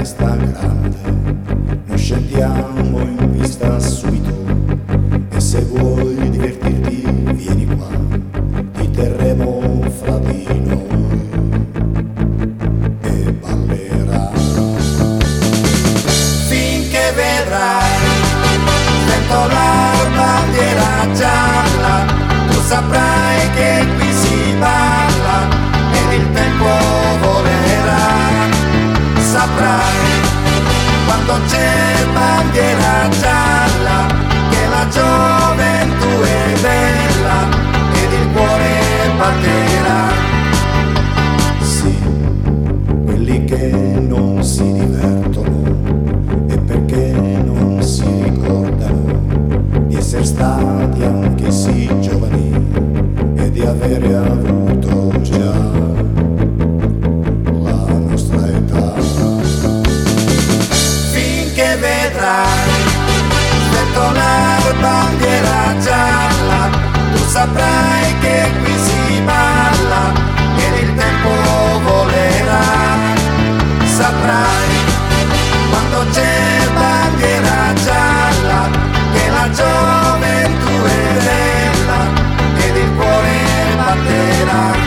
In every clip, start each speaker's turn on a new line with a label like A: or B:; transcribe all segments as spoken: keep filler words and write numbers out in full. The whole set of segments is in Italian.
A: festa grande, noi scendiamo in pista subito e se vuoi divertirti vieni qua, ti terremo fra di noi e ballerai finché vedrai sventolare bandiera gialla, tu saprai che qui si balla ed il tempo volerà, saprai quando c'è bandiera gialla che la gioventù è bella ed il cuore batterà. Sì, quelli che non si divertono è perché non si ricordano di essere stati anche sì giovani e di avere avuto già la nostra età. Finché vedrai sventolare bandiera gialla, tu saprai che qui si balla ed il tempo volerà, saprai quando c'è bandiera gialla che la gioventù è bella ed il cuore batterà.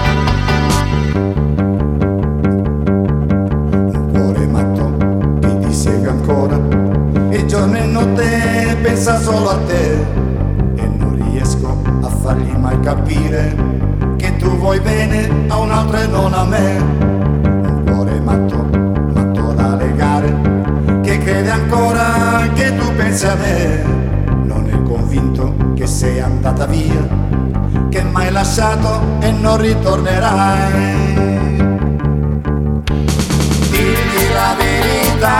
A: Un cuore matto che ti segue ancora e giorno e notte pensa solo a te e non riesco a fargli mai capire che tu vuoi bene a un altro e non a me. Un cuore matto, matto da legare, che crede ancora che tu pensi a me, non è convinto che sei andata via, che m'hai lasciato e non ritornerai. Digli la verità,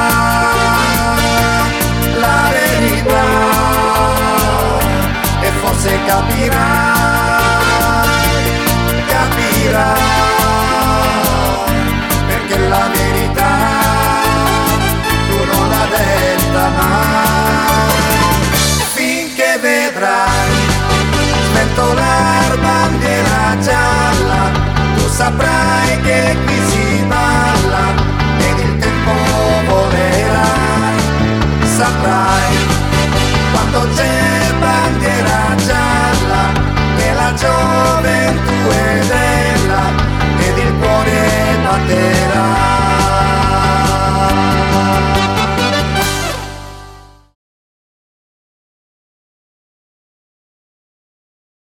A: la verità, e forse capirai, capirai, perché la verità tu non l'ha detta mai. Finché vedrai sventolare bandiera gialla, tu saprai che